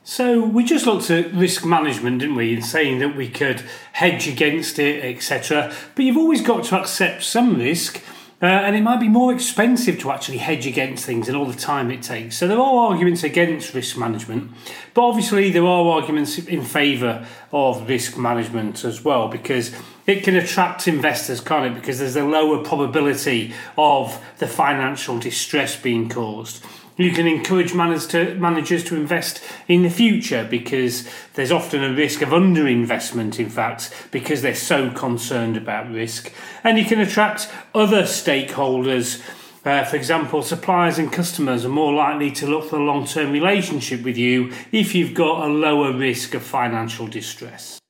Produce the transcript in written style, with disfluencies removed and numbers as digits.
So we just looked at risk management, didn't we, and saying that we could hedge against it, etc. But you've always got to accept some risk, and it might be more expensive to actually hedge against things and all the time it takes. So there are arguments against risk management, but obviously there are arguments in favour of risk management as well, because it can attract investors, can't it? Because there's a lower probability of the financial distress being caused. You can encourage managers to invest in the future because there's often a risk of underinvestment, in fact, because they're so concerned about risk. And you can attract other stakeholders. For example, suppliers and customers are more likely to look for a long-term relationship with you if you've got a lower risk of financial distress.